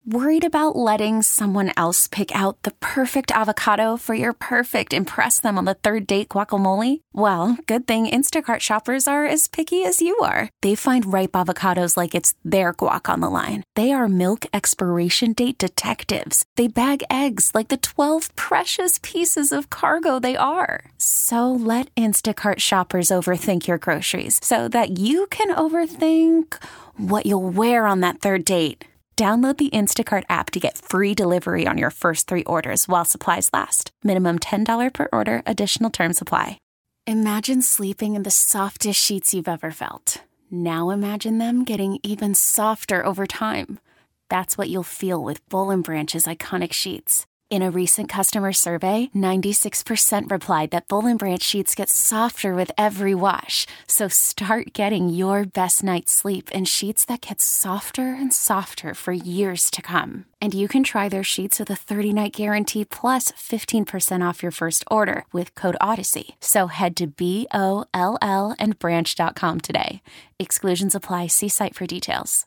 Worried about letting someone else pick out the perfect avocado for your perfect impress them on the third date guacamole? Well, good thing Instacart shoppers are as picky as you are. They find ripe avocados like it's their guac on the line. They are milk expiration date detectives. They bag eggs like the 12 precious pieces of cargo they are. So let Instacart shoppers overthink your groceries so that you can overthink what you'll wear on that third date. Download the Instacart app to get free delivery on your first 3 orders while supplies last. Minimum $10 per order. Additional terms apply. Imagine sleeping in the softest sheets you've ever felt. Now imagine them getting even softer over time. That's what you'll feel with Boll & Branch's iconic sheets. In a recent customer survey, 96% replied that Boll & Branch sheets get softer with every wash. So start getting your best night's sleep in sheets that get softer and softer for years to come. And you can try their sheets with a 30-night guarantee plus 15% off your first order with code Odyssey. So head to BOLL and branch.com today. Exclusions apply. See site for details.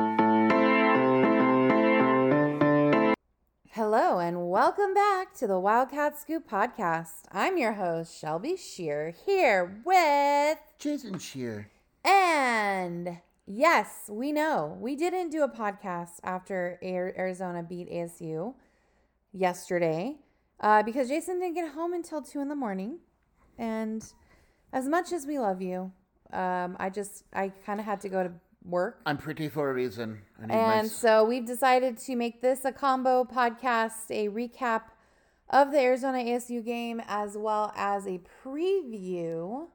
Hello and welcome back to the Wildcat Scoop podcast. I'm your host, Shelby Shear, here with Jason Shear. And yes, we know we didn't do a podcast after Arizona beat ASU yesterday because Jason didn't get home until 2 a.m. And as much as we love you, I kind of had to go to work. I'm pretty for a reason. So we've decided to make this a combo podcast, a recap of the Arizona ASU game, as well as a preview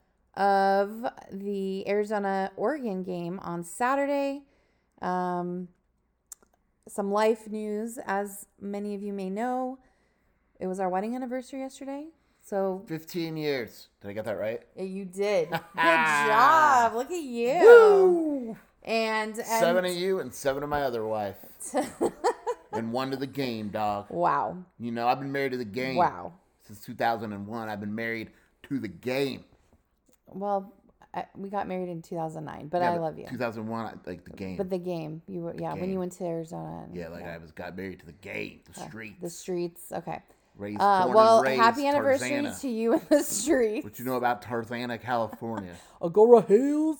of the Arizona-Oregon game on Saturday. Some life news, as many of you may know. It was our wedding anniversary yesterday. So 15 years. Did I get that right? Yeah, you did. Good job. Look at you. Woo! And 7 of you and 7 of my other wife. And 1 to the game, dog. Wow. You know, I've been married to the game. Wow. Since 2001, I've been married to the game. Well, we got married in 2009, but I love you. 2001, I like the game. But the game, you were when you went to Arizona. Got married to the game, the streets. The streets, okay. Raised, happy anniversary Tarzana. to you in the streets. What you know about Tarzana, California? Agora Hills.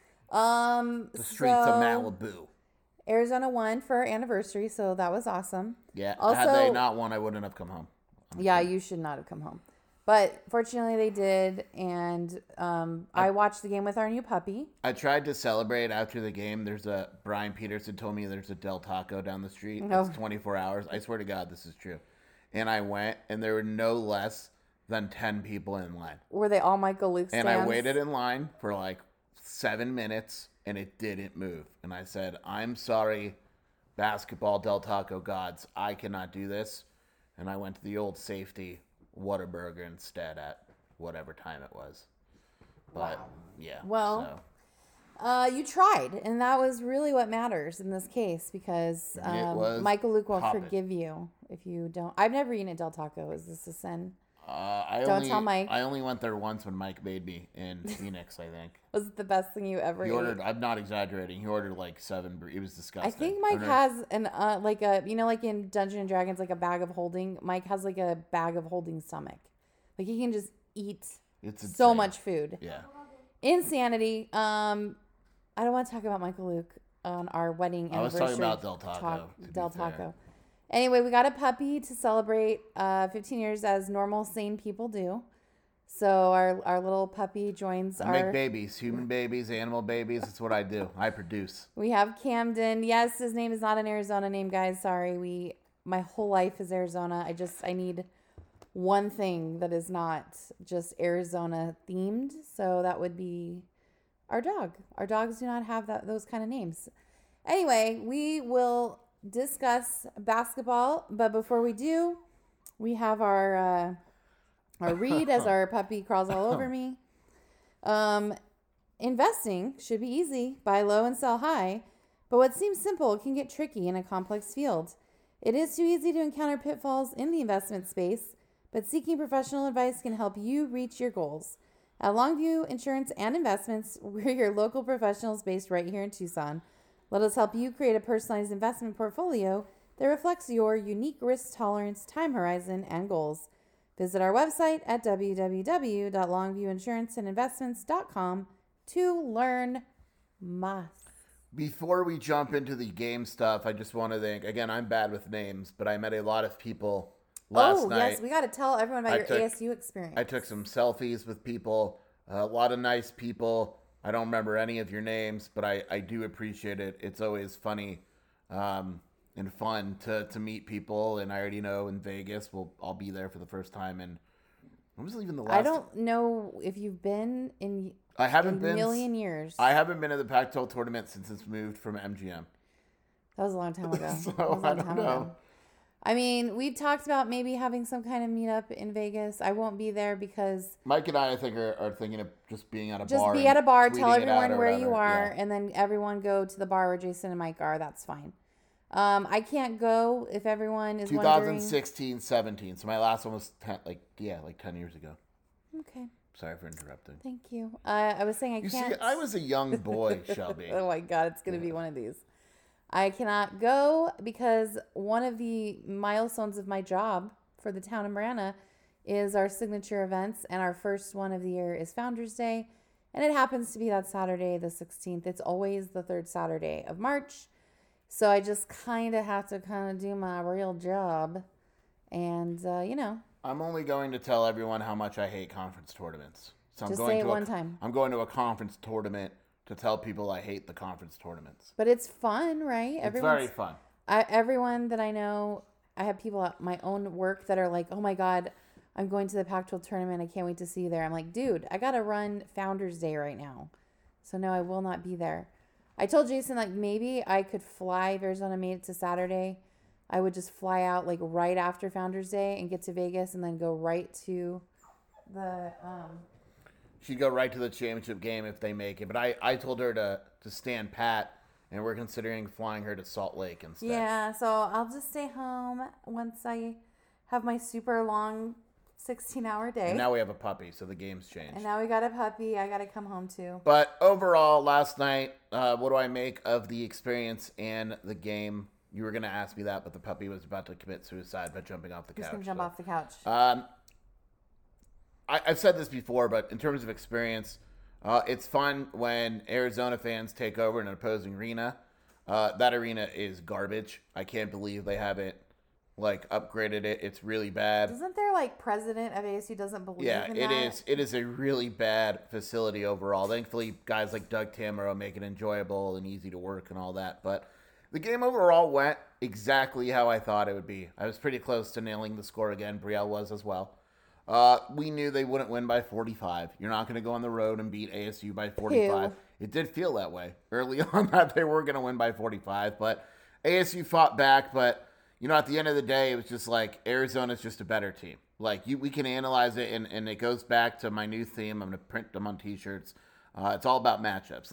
The streets of Malibu. Arizona won for our anniversary, so that was awesome. Yeah. Also, had they not won, I wouldn't have come home. You should not have come home. But fortunately they did, and I watched the game with our new puppy. I tried to celebrate after the game. Brian Peterson told me there's a Del Taco down the street. Oh. It's 24 hours. I swear to God, this is true. And I went, and there were no less than 10 people in line. Were they all Michael Luke stands? And I waited in line for like 7 minutes, and it didn't move. And I said, I'm sorry, basketball Del Taco gods. I cannot do this. And I went to the old safety Whataburger instead at whatever time it was. But, yeah. Well, you tried, and that was really what matters in this case, because Michael Luke will forgive you if you don't. I've never eaten at Del Taco. Is this a sin? Tell Mike. I only went there once when Mike made me in Phoenix, I think. Was it the best thing you ever ate? I'm not exaggerating. He ordered like 7. It was disgusting. I think Mike has an like in Dungeons and Dragons, like a bag of holding. Mike has like a bag of holding stomach. Like he can just eat so much food. Yeah. Insanity. I don't want to talk about Michael Luke on our wedding anniversary. I was talking about Del Taco. Del Taco. Anyway, we got a puppy to celebrate 15 years as normal, sane people do. So our little puppy joins I make babies, human babies, animal babies. That's what I do. I produce. We have Camden. Yes, his name is not an Arizona name, guys. Sorry. My whole life is Arizona. I need one thing that is not just Arizona themed. So that would be our dog. Our dogs do not have those kind of names. Anyway, we will discuss basketball, but before we do, we have our read as our puppy crawls all over me. Investing should be easy. Buy low and sell high, but what seems simple can get tricky in a complex field. It is too easy to encounter pitfalls in the investment space, but seeking professional advice can help you reach your goals. At Longview Insurance and Investments, we're your local professionals based right here in Tucson. Let us help you create a personalized investment portfolio that reflects your unique risk tolerance, time horizon, and goals. Visit our website at www.longviewinsuranceandinvestments.com to learn more. Before we jump into the game stuff, I just want to thank, again, I'm bad with names, but I met a lot of people last night. Yes, we got to tell everyone about your ASU experience. I took some selfies with people, a lot of nice people. I don't remember any of your names, but I do appreciate it. It's always funny and fun to meet people, and I already know in Vegas, I'll be there for the first time. And I was leaving the last. I don't know if you've been in. I haven't been a million years. I haven't been to the Pac-12 tournament since it's moved from MGM. That was a long time ago. So I don't know. I mean, we've talked about maybe having some kind of meetup in Vegas. I won't be there because Mike and I think are thinking of just being at a bar. Just be at a bar, tell everyone where whatever. you are, and then everyone go to the bar where Jason and Mike are. That's fine. I can't go if everyone is 2016, 17. So my last one was 10 years ago. Okay. Sorry for interrupting. Thank you. I was saying You can't. see, I was a young boy, Shelby. Oh my God, it's going to be one of these. I cannot go because one of the milestones of my job for the town of Marana is our signature events, and our first one of the year is Founders Day, and it happens to be that Saturday, the 16th. It's always the third Saturday of March, so I just kind of have to do my real job, and I'm only going to tell everyone how much I hate conference tournaments. So Just say it one time. I'm going to a conference tournament to tell people I hate the conference tournaments. But it's fun, right? It's very fun. Everyone that I know, I have people at my own work that are like, oh my God, I'm going to the Pac-12 tournament. I can't wait to see you there. I'm like, dude, I got to run Founders Day right now. So no, I will not be there. I told Jason, maybe I could fly if Arizona made it to Saturday. I would just fly out right after Founders Day and get to Vegas and then go right to the She'd go right to the championship game if they make it. But I told her to stand pat, and we're considering flying her to Salt Lake instead. Yeah, so I'll just stay home once I have my super long 16-hour day. And now we have a puppy, so the game's changed. And now we got a puppy I got to come home to. But overall, last night, what do I make of the experience and the game? You were going to ask me that, but the puppy was about to commit suicide by jumping off the couch. He's going to jump off the couch. I've said this before, but in terms of experience, it's fun when Arizona fans take over an opposing arena. That arena is garbage. I can't believe they haven't upgraded it. It's really bad. Isn't there president of ASU doesn't believe in that? Yeah, it is a really bad facility overall. Thankfully, guys like Doug Tamaro make it enjoyable and easy to work and all that. But the game overall went exactly how I thought it would be. I was pretty close to nailing the score again. Brielle was as well. We knew they wouldn't win by 45. You're not going to go on the road and beat ASU by 45. It did feel that way early on that they were going to win by 45, but ASU fought back. But, at the end of the day, it was just Arizona's just a better team. We can analyze it, and it goes back to my new theme. I'm going to print them on T-shirts. It's all about matchups.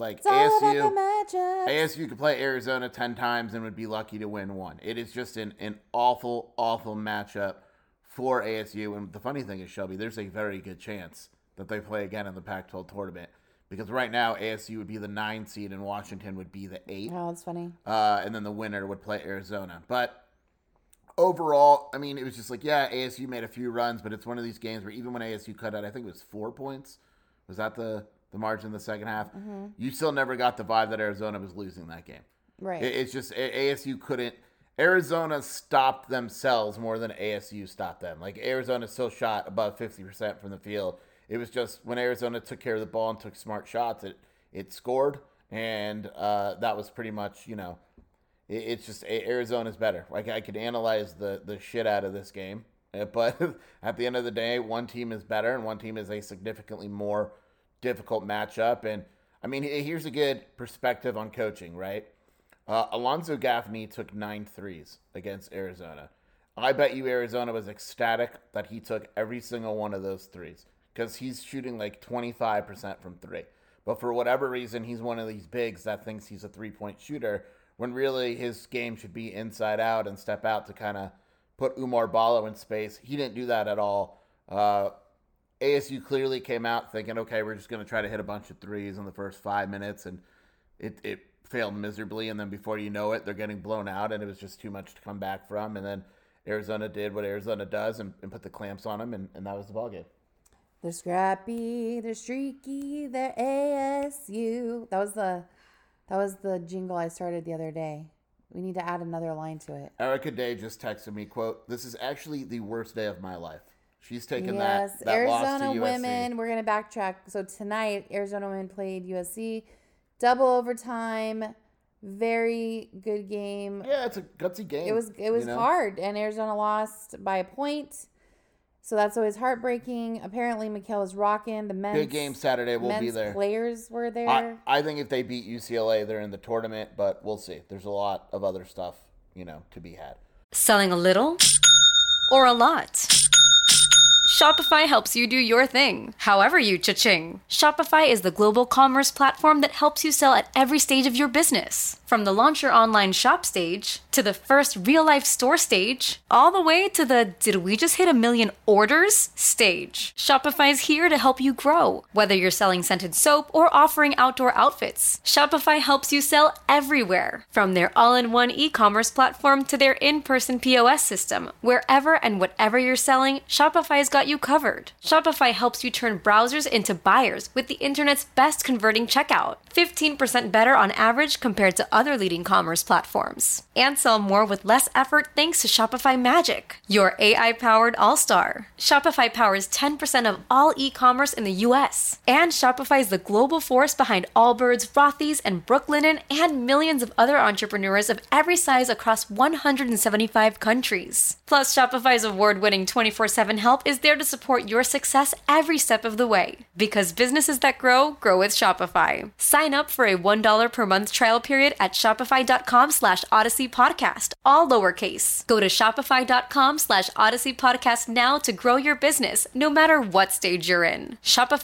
ASU could play Arizona 10 times and would be lucky to win one. It is just an awful, awful matchup for ASU. And the funny thing is, Shelby, there's a very good chance that they play again in the Pac-12 tournament. Because right now, ASU would be the 9 seed and Washington would be the 8. Oh, that's funny. And then the winner would play Arizona. But overall, it was just ASU made a few runs, but it's one of these games where even when ASU cut out, I think it was 4 points. Was that the margin in the second half? Mm-hmm. You still never got the vibe that Arizona was losing that game. Right. It's just ASU couldn't. Arizona stopped themselves more than ASU stopped them. Arizona still shot above 50% from the field. It was just when Arizona took care of the ball and took smart shots, it scored, and that was pretty much, it's just Arizona's better. I could analyze the shit out of this game, but at the end of the day, one team is better and one team is a significantly more difficult matchup. And here's a good perspective on coaching, right? Alonzo Gaffney took 9 threes against Arizona. I bet you Arizona was ecstatic that he took every single one of those threes because he's shooting 25% from 3. But for whatever reason, he's one of these bigs that thinks he's a 3-point shooter when really his game should be inside out and step out to kind of put Umar Ballo in space. He didn't do that at all. ASU clearly came out thinking, okay, we're just going to try to hit a bunch of threes in the first 5 minutes, and it failed miserably, and then before you know it, they're getting blown out, and it was just too much to come back from. And then Arizona did what Arizona does and put the clamps on them, and that was the ballgame. They're scrappy, they're streaky, they're ASU. That was the jingle I started the other day. We need to add another line to it. Erica Day just texted me, quote, "This is actually the worst day of my life." She's taken yes, that Arizona loss to USC. women. We're going to backtrack. So tonight, Arizona women played USC. Double overtime. Very good game. Yeah, it's a gutsy game. It was hard, and Arizona lost by a point. So that's always heartbreaking. Apparently, Michaela's rocking. The men's big game Saturday. We'll be there. Players were there. I think if they beat UCLA, they're in the tournament, but we'll see. There's a lot of other stuff, to be had. Selling a little or a lot? Shopify helps you do your thing, however you cha-ching. Shopify is the global commerce platform that helps you sell at every stage of your business. From the launch your online shop stage, to the first real-life store stage, all the way to the did we just hit 1 million orders stage. Shopify's here to help you grow. Whether you're selling scented soap or offering outdoor outfits, Shopify helps you sell everywhere. From their all-in-one e-commerce platform to their in-person POS system, wherever and whatever you're selling, Shopify's got you covered. Shopify helps you turn browsers into buyers with the internet's best converting checkout. 15% better on average compared to other leading commerce platforms. And sell more with less effort thanks to Shopify Magic, your AI-powered all-star. Shopify powers 10% of all e-commerce in the US. And Shopify is the global force behind Allbirds, Rothy's, and Brooklinen, and millions of other entrepreneurs of every size across 175 countries. Plus, Shopify's award-winning 24/7 help is there to support your success every step of the way. Because businesses that grow, grow with Shopify. Sign up for a $1 per month trial period at shopify.com/Odyssey Podcast, all lowercase. Go to shopify.com/Odyssey Podcast now to grow your business, no matter what stage you're in.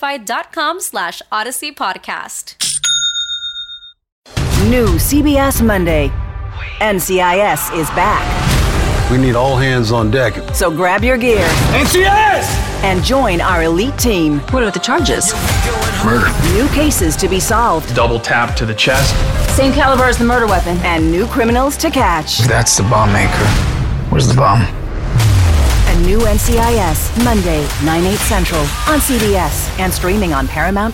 Shopify.com/Odyssey Podcast. New CBS Monday. NCIS is back. We need all hands on deck. So grab your gear. NCIS! And join our elite team. What are the charges? Murder. New cases to be solved. Double tap to the chest. Same caliber as the murder weapon. And new criminals to catch. That's the bomb maker. Where's the bomb? A new NCIS, Monday, 9/8 Central, on CBS and streaming on Paramount+.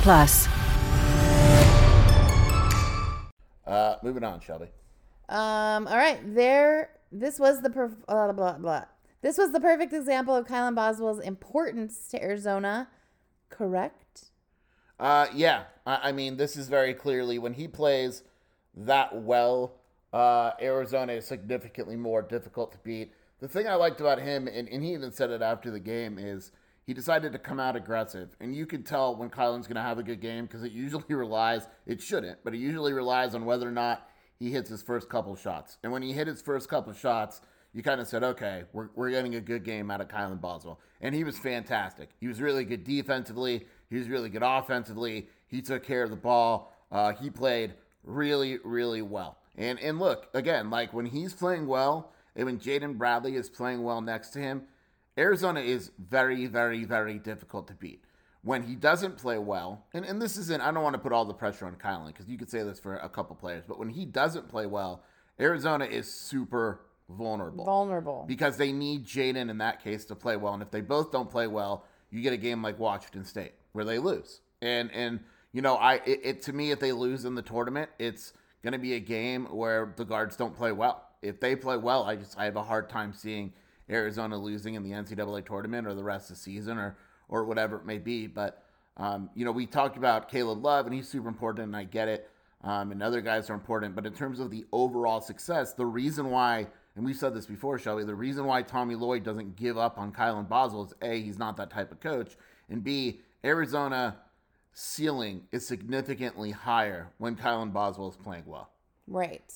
Moving on, Shelby. All right, This was the This was the perfect example of Kylan Boswell's importance to Arizona. Correct? Yeah. I mean, this is very clearly when he plays that well. Arizona is significantly more difficult to beat. The thing I liked about him, and he even said it after the game, is he decided to come out aggressive. And you can tell when Kylan's going to have a good game because it usually relies, it shouldn't, but it usually relies on whether or not he hits his first couple shots. And when he hit his first couple shots, you kind of said, okay, we're getting a good game out of Kylan Boswell. And he was fantastic. He was really good defensively. He was really good offensively. He took care of the ball. He played really, really well. And look, again, like when he's playing well and when Jaden Bradley is playing well next to him, Arizona is very, very, very difficult to beat. When he doesn't play well, and this isn't, I don't want to put all the pressure on Kylan because you could say this for a couple players, but when he doesn't play well, Arizona is super vulnerable. Because they need Jaden in that case to play well. And if they both don't play well, you get a game like Washington State where they lose. And you know, to me, if they lose in the tournament, it's going to be a game where the guards don't play well. If they play well, I have a hard time seeing Arizona losing in the NCAA tournament or the rest of the season or whatever it may be. But, you know, we talked about Caleb Love, and he's super important, and I get it. And other guys are important. But in terms of the overall success, the reason why, and we've said this before, Shelby, the reason why Tommy Lloyd doesn't give up on Kylan Boswell is A, he's not that type of coach, and B, Arizona ceiling is significantly higher when Kylan Boswell is playing well. Right.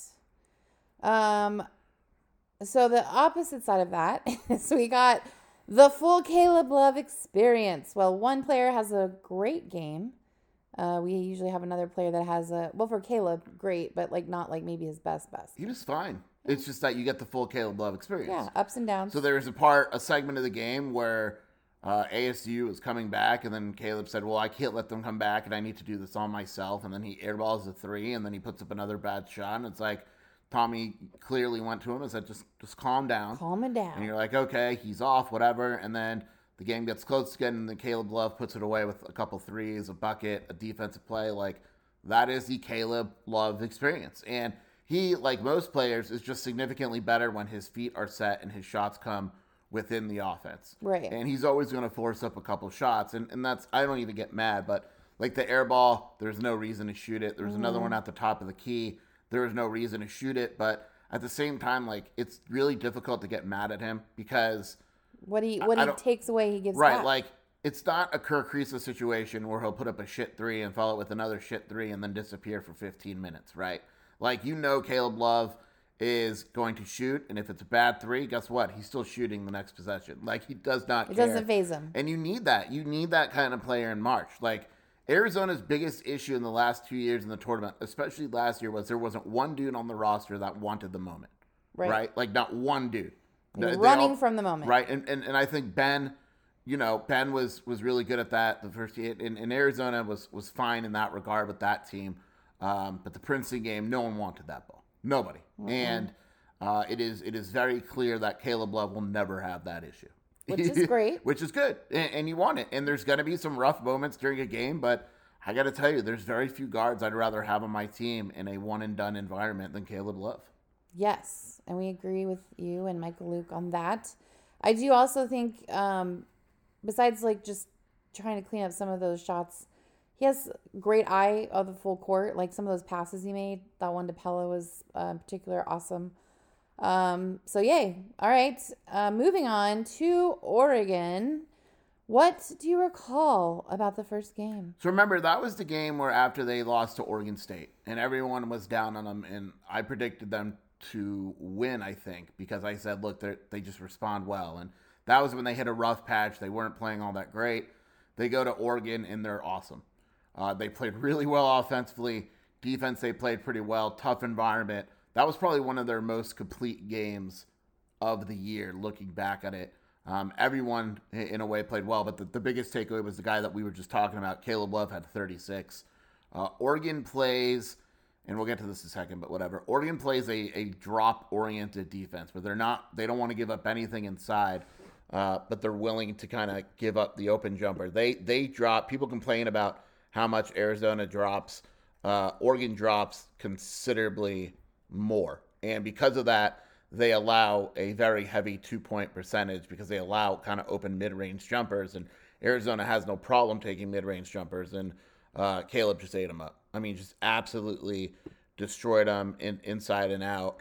So the opposite side of that is we got the full Caleb Love experience. Well, one player has a great game. We usually have another player that has for Caleb, great, but like not like maybe his best. He was fine. Yeah. It's just that you get the full Caleb Love experience. Yeah, ups and downs. So there's a segment of the game where ASU was coming back, and then Caleb said, well, I can't let them come back, and I need to do this all myself. And then he airballs the 3, and then he puts up another bad shot. And it's like, Tommy clearly went to him and said, just calm down. Calm it down. And you're like, okay, he's off, whatever. And then the game gets close again, and then Caleb Love puts it away with a couple threes, a bucket, a defensive play. Like, that is the Caleb Love experience. And he, like most players, is just significantly better when his feet are set and his shots come within the offense. Right. And he's always going to force up a couple shots. And that's, I don't even get mad, but like the air ball, there's no reason to shoot it. There's another one at the top of the key. There is no reason to shoot it. But at the same time, like, it's really difficult to get mad at him because what he takes away, he gives right, back. like, it's not a Kirk Kriisa situation where he'll put up a shit 3 and follow it with another shit 3 and then disappear for 15 minutes, right? Like, Caleb Love is going to shoot, and if it's a bad 3, guess what? He's still shooting the next possession. Like, he does not care. It doesn't faze him. And you need that. You need that kind of player in March. Like, Arizona's biggest issue in the last 2 years in the tournament, especially last year, was there wasn't one dude on the roster that wanted the moment. Right? Like, not one dude. Running from the moment. Right? And I think Ben was really good at that the first year. And Arizona was fine in that regard with that team. But the Princeton game, no one wanted that ball. Nobody. Mm-hmm. And it is very clear that Caleb Love will never have that issue. Which is great. Which is good. And you want it. And there's going to be some rough moments during a game, but I got to tell you, there's very few guards I'd rather have on my team in a one-and-done environment than Caleb Love. Yes, and we agree with you and Michael Luke on that. I do also think, besides like just trying to clean up some of those shots, he has great eye of the full court. Like some of those passes he made, that one to Pella was in particular awesome. So yay. All right. Moving on to Oregon. What do you recall about the first game? So remember, that was the game where after they lost to Oregon State and everyone was down on them, and I predicted them to win, I think, because I said, look, they just respond well. And that was when they hit a rough patch. They weren't playing all that great. They go to Oregon, and they're awesome. They played really well offensively. Defense, they played pretty well. Tough environment. That was probably one of their most complete games of the year, looking back at it. Everyone, in a way, played well, but the biggest takeaway was the guy that we were just talking about. Caleb Love had 36. Oregon plays, and we'll get to this in a second, but whatever. Oregon plays a drop-oriented defense, where they don't want to give up anything inside, but they're willing to kind of give up the open jumper. They drop. People complain about how much Arizona drops. Oregon drops considerably more, and because of that, they allow a very heavy 2-point percentage because they allow kind of open mid-range jumpers, and Arizona has no problem taking mid-range jumpers, and Caleb just ate them up. I mean, just absolutely destroyed them inside and out.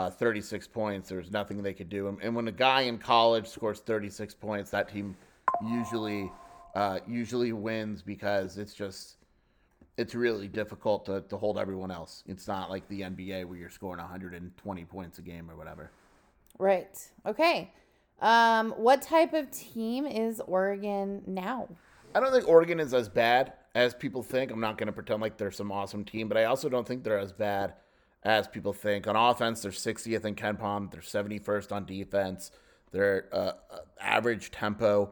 36 points, there's nothing they could do. And when a guy in college scores 36 points, that team usually wins because it's really difficult to hold everyone else. It's not like the NBA where you're scoring 120 points a game or whatever. Right. Okay. What type of team is Oregon now? I don't think Oregon is as bad as people think. I'm not going to pretend like they're some awesome team, but I also don't think they're as bad as people think. On offense, they're 60th in KenPom. They're 71st on defense. Their average tempo,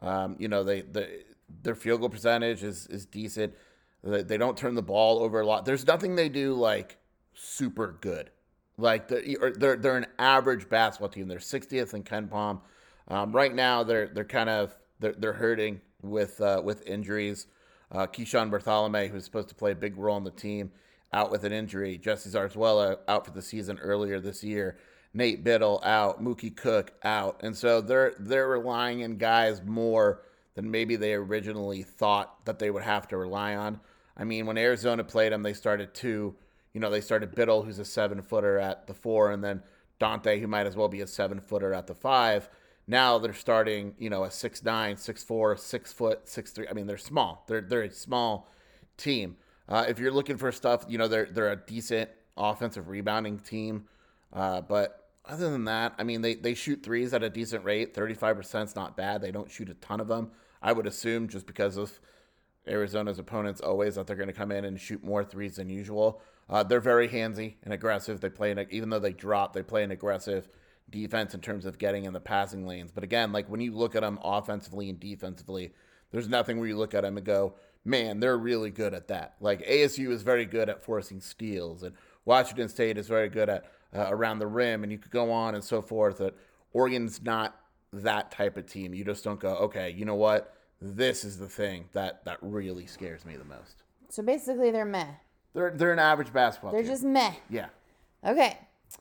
their field goal percentage is decent. They don't turn the ball over a lot. There's nothing they do like super good. Like they're an average basketball team. They're 60th in KenPom. Right now they're hurting with injuries. Keyshawn Bartholomew, who's supposed to play a big role in the team, out with an injury. Jesse Zarzuela out for the season earlier this year. Nate Biddle out. Mookie Cook out. And so they're relying on guys more than maybe they originally thought that they would have to rely on. I mean, when Arizona played them, they started Biddle, who's a 7-footer at the 4, and then Dante, who might as well be a 7-footer at the 5. Now they're starting, a 6'9", 6'4", 6 foot, 6'3". I mean, they're small. They're a small team. If you're looking for stuff, they're a decent offensive rebounding team. But other than that, I mean, they shoot threes at a decent rate. 35% is not bad. They don't shoot a ton of them. I would assume just because of Arizona's opponents always that they're going to come in and shoot more threes than usual. They're very handsy and aggressive. They play even though they drop, they play an aggressive defense in terms of getting in the passing lanes. But again, like when you look at them offensively and defensively, there's nothing where you look at them and go, man, they're really good at that. Like ASU is very good at forcing steals, and Washington State is very good at around the rim, and you could go on and so forth. That Oregon's not that type of team. You just don't go, okay, you know what? This is the thing that really scares me the most. So basically, they're meh. They're an average basketball They're team. just meh. Yeah. Okay.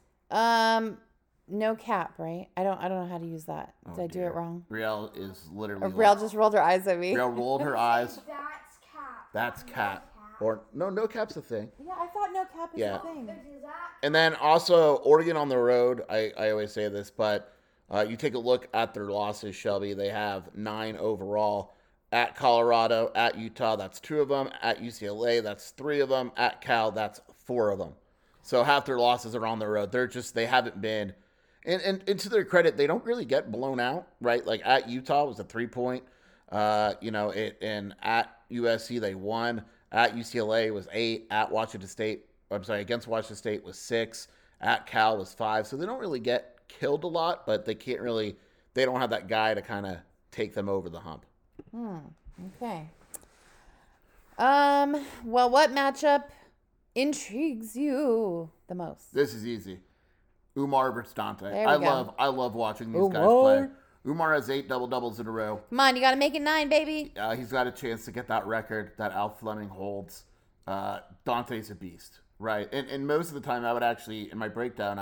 No cap, right? I don't know how to use that. Did I do it wrong? Brielle is literally. Brielle just rolled her eyes at me. Brielle rolled her eyes. That's cap. That's cap. Or no cap's a thing. Yeah, I thought no cap is a thing. And then also Oregon on the road. I always say this, but you take a look at their losses, Shelby. They have 9 overall. At Colorado, at Utah, that's 2 of them. At UCLA, that's 3 of them. At Cal, that's 4 of them. So half their losses are on the road. They haven't been, and to their credit, they don't really get blown out, right? Like at Utah was a 3-point, and at USC they won. At UCLA was 8. At Washington State, against Washington State was 6. At Cal was 5. So they don't really get killed a lot, but they don't have that guy to kind of take them over the hump. Okay. Well, what matchup intrigues you the most? This is easy. Umar versus Dante. There we go. I love watching these guys play. Umar has 8 double-doubles in a row. Come on, you got to make it 9, baby. He's got a chance to get that record that Al Fleming holds. Dante's a beast, right? And most of the time I would actually, in my breakdown,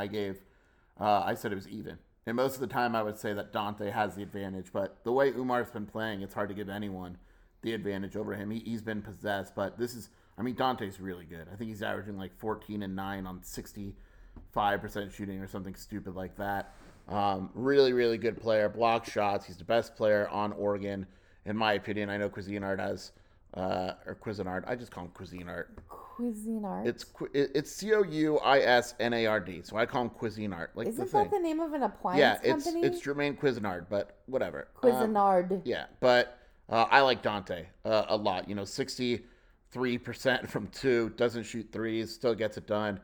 I said it was even. And most of the time I would say that Dante has the advantage. But the way Umar's been playing, it's hard to give anyone the advantage over him. He's been possessed. But Dante's really good. I think he's averaging like 14 and 9 on 65% shooting or something stupid like that. Really, really good player. Block shots. He's the best player on Oregon, in my opinion. I know Cuisinart has, or Cuisinart. I just call him Cuisinart. Cuisinart. It's Couisnard. So I call him Cuisinart. Like Isn't that the name of an appliance company? Yeah, it's Jermaine Cuisinart, but whatever. Cuisinart. Yeah, but I like Dante a lot. 63% from 2, doesn't shoot threes, still gets it done.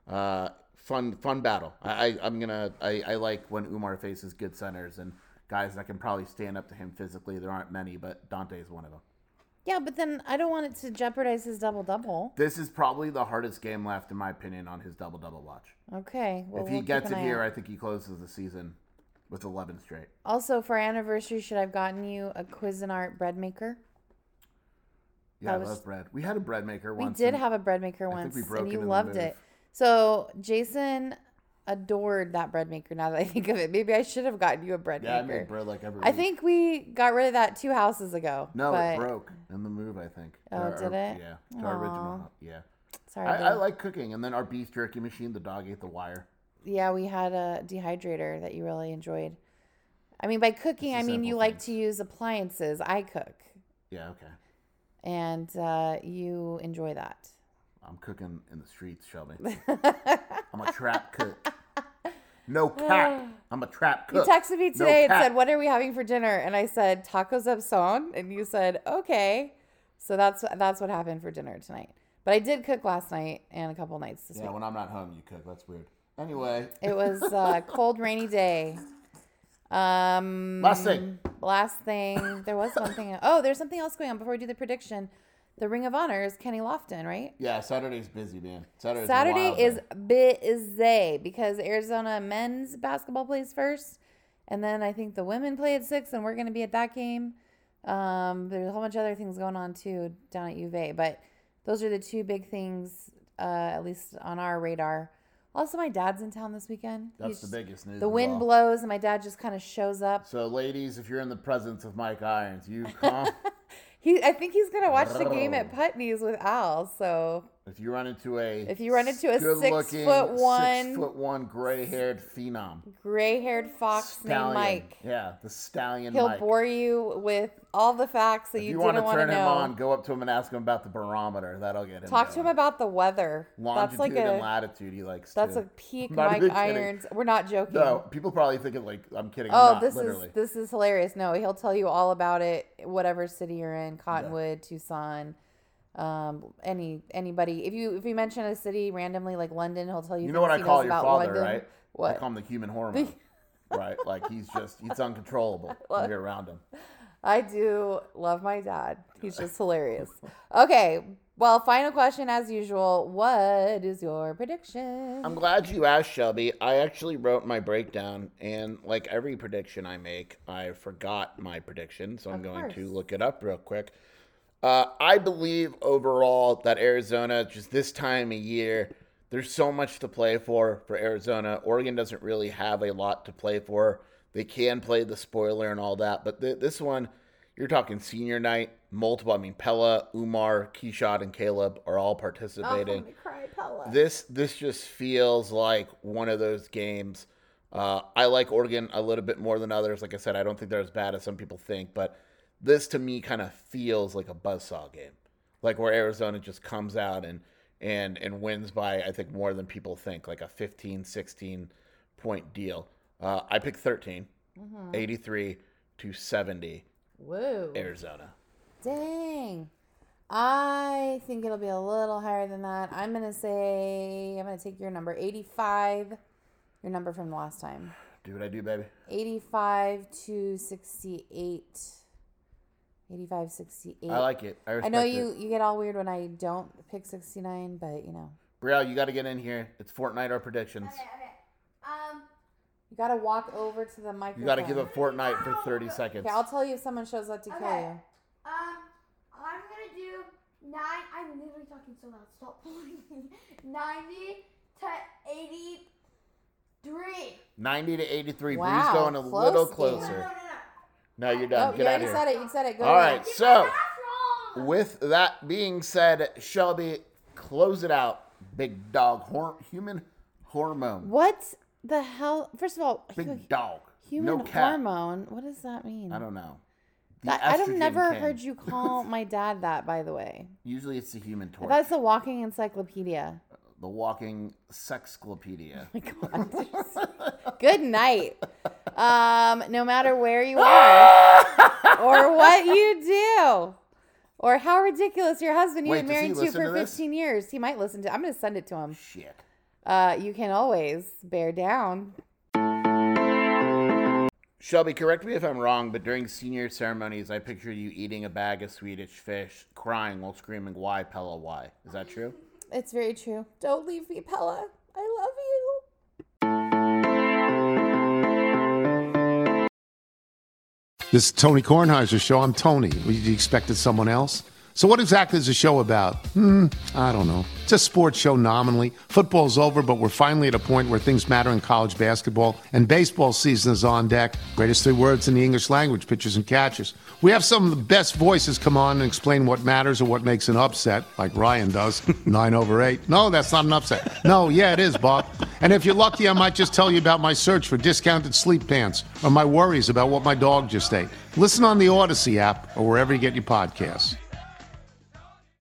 Fun battle. I like when Umar faces good centers and guys that can probably stand up to him physically. There aren't many, but Dante is one of them. Yeah, but then I don't want it to jeopardize his double-double. This is probably the hardest game left, in my opinion, on his double-double watch. Okay. Well, if he gets it here, I think he closes the season with 11 straight. Also, for our anniversary, should I have gotten you a Cuisinart bread maker? Yeah, I love bread. We had a bread maker once. We did have a bread maker once, and you loved it. So Jason adored that bread maker. Now that I think of it, maybe I should have gotten you a bread maker. Yeah, I made bread like every week. I think we got rid of that 2 houses ago. No, it broke in the move, I think. Did it? Yeah, to our original. Yeah. Sorry. I like cooking, and then our beef jerky machine. The dog ate the wire. Yeah, we had a dehydrator that you really enjoyed. I mean, by cooking, I mean you like to use appliances. I cook. Yeah. Okay. And you enjoy that. I'm cooking in the streets, Shelby. I'm a trap cook. No cap. I'm a trap cook. You texted me today and said, "What are we having for dinner?" And I said, "Tacos of son." And you said, "Okay." So that's what happened for dinner tonight. But I did cook last night and a couple nights this week. Yeah, when I'm not home, you cook. That's weird. Anyway. It was a cold, rainy day. Last thing. There was one thing. Oh, there's something else going on before we do the prediction. The Ring of Honor is Kenny Lofton, right? Yeah, Saturday's busy, man. Saturday is busy because Arizona men's basketball plays first. And then I think the women play at 6, and we're going to be at that game. There's a whole bunch of other things going on, too, down at U of A. But those are the 2 big things, at least on our radar. Also, my dad's in town this weekend. That's the biggest news. The wind blows, and my dad just kind of shows up. So, ladies, if you're in the presence of Mike Irons, you come. I think he's gonna watch the game at Putney's with Al. So if you run into a 6'1", gray-haired phenom, gray-haired fox named Mike, yeah, the stallion. He'll bore you with all the facts that you didn't want to know. If you want to turn him on, go up to him and ask him about the barometer. That'll get him. Talk to him about the weather. Longitude and latitude. He likes. That's a peak Mike Irons. We're not joking. No, people probably thinking like I'm kidding. Oh, this is hilarious. No, he'll tell you all about it. Whatever city you're in, Cottonwood, Tucson. Anybody. If you mention a city randomly like London, he'll tell you. You know what I call your father, London. right? What? I call him the human hormone. right? Like he's uncontrollable when you're around him. I do love my dad. He's just hilarious. Okay. Well, final question as usual. What is your prediction? I'm glad you asked, Shelby. I actually wrote my breakdown, and like every prediction I make, I forgot my prediction, so I'm going to look it up real quick. I believe overall that Arizona, just this time of year, there's so much to play for Arizona. Oregon doesn't really have a lot to play for. They can play the spoiler and all that, but this one, you're talking senior night, multiple. I mean, Pella, Umar, Keyshawn, and Caleb are all participating. I'm gonna cry, Pella. This just feels like one of those games. I like Oregon a little bit more than others. Like I said, I don't think they're as bad as some people think, but this to me kind of feels like a buzzsaw game, like where Arizona just comes out and wins by, I think, more than people think, like a 15, 16 point deal. I picked 13, 83-70. Whoa. Arizona. Dang. I think it'll be a little higher than that. I'm going to take your number, 85, your number from the last time. Do what I do, baby. 85-68. 85-68. I like it. I know you get all weird when I don't pick 69, but you know. Brielle, you got to get in here. It's Fortnite or predictions. Okay. You got to walk over to the microphone. You got to give up Fortnite for 30 seconds. Okay, I'll tell you if someone shows up to kill you. I'm gonna do 9. I'm literally talking so loud. Stop pulling me. 90-83. 90-83. Wow, Bree's going a little closer. No. No, you're done. Oh, Get out of you here. said it. You said it. Go All ahead. right, so with that being said, Shelby, close it out. Big dog, human hormone. What the hell? First of all, Big dog. human no cat. hormone. What does that mean? I don't know. I've estrogen never king. heard you call my dad that, by the way. Usually it's the human torch. That's the walking encyclopedia. The walking sexclopedia. Oh my God. Good night. No matter where you are or what you do or how ridiculous your husband you've been married to for 15 years. He might listen to. I'm going to send it to him. Shit. You can always bear down. Shelby, correct me if I'm wrong, but during senior ceremonies, I picture you eating a bag of Swedish fish, crying while screaming, "Why, Pella, why?" Is that true? It's very true. Don't leave me, Pella. I love you. This is Tony Kornheiser's show. I'm Tony. You expected someone else? So what exactly is the show about? I don't know. It's a sports show nominally. Football's over, but we're finally at a point where things matter in college basketball, and baseball season is on deck. Greatest 3 words in the English language, pitchers and catchers. We have some of the best voices come on and explain what matters or what makes an upset, like Ryan does. 9/8. No, that's not an upset. No, yeah, it is, Bob. And if you're lucky, I might just tell you about my search for discounted sleep pants or my worries about what my dog just ate. Listen on the Odyssey app or wherever you get your podcasts.